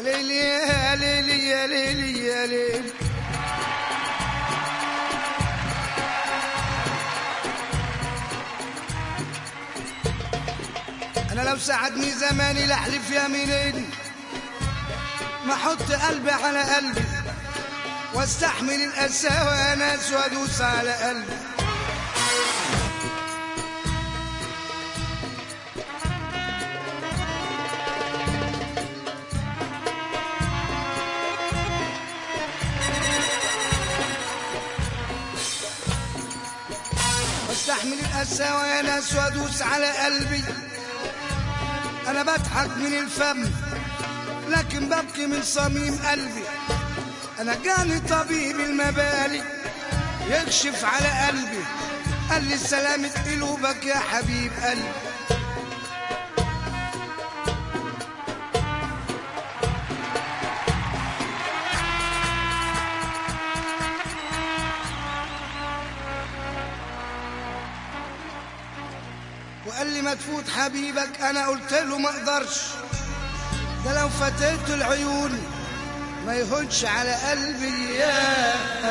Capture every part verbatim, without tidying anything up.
ليلي يا ليلي يا ليلي يا ليلي. أنا لو ساعدني زماني لأحلف يمينين ما أحط قلبي على قلبي واستحمل القساوة ناس وادوس على قلبي. واستحمل القساوة يا ناس وادوس على قلبي. أنا بضحك من الفم لكن ببكي من صميم قلبي. أنا جاني طبيب المبالي يكشف على قلبي، قال لي سلامة قلوبك يا حبيب قلبي. وقال لي ما تفوت حبيبك. أنا قلت له ما أقدرش، ده لو فتيت العيون ما يهونش على قلبي. يا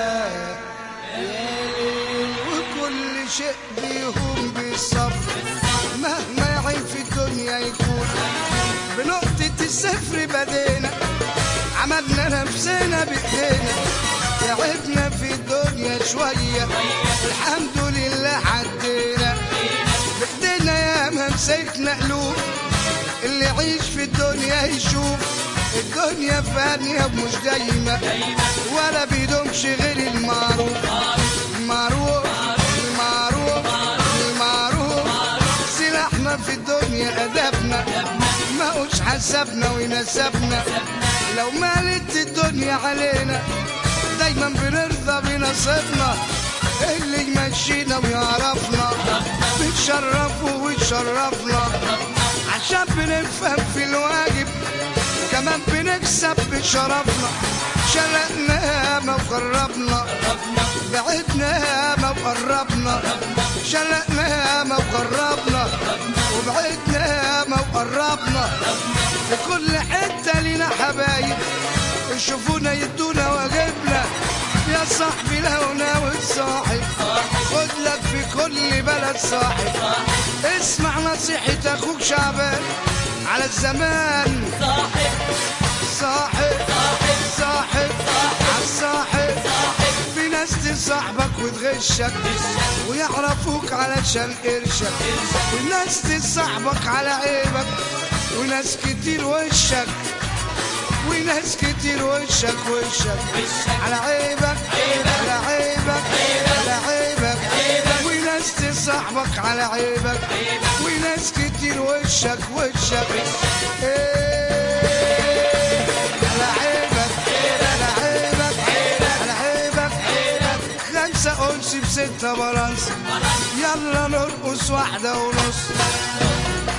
وكل شيء بيهون بالصبر مهما يعين في الدنيا يكون. بنقطة الصفر بدينا عملنا نفسنا بإيدينا، تعبنا في الدنيا شوية الحمد لله عدينا. بإيدينا يا ما مسكنا قلوب، اللي يعيش في الدنيا يشوف الدنيا فانية مش دايمة ولا بيدومش غير المعروف. المعروف المعروف المعروف سلاحنا في الدنيا أدبنا، ما قوش حسبنا ونسبنا. لو مالت الدنيا علينا دايما بنرضى بنصيبنا، اللي يمشينا ويعرفنا بنشرفه ويشرفنا. عشان بنفهم في الواجب كمان بنكسب بشرفنا. شلقنا ما وقربنا، بعدنا ما وقربنا. شلقنا ما وقربنا، وبعدنا ما وقربنا. في كل حتة لنا حبايب يشوفونا يدونا واجبنا. يا صاحبي لو ناوي تصاحب خد لك في كل بلد صاحب. اسمع نصيحة اخوك شعبان على الزمان. صاحب صاحب صاحب عالصاحب. في ناس تصاحبك وتغشك ويعرفوك علشان قرشك، وناس تصاحبك على عيبك، وناس كتير وشك وناس كتير وشك وشك على عيبك على عيبك على عيبك. وناس تصاحبك على عيبك وناس كتير وشك وشك على عيبك على عيبك على عيبك. خمسة أنس بستة بلانس، يلا نرقص واحدة ونص.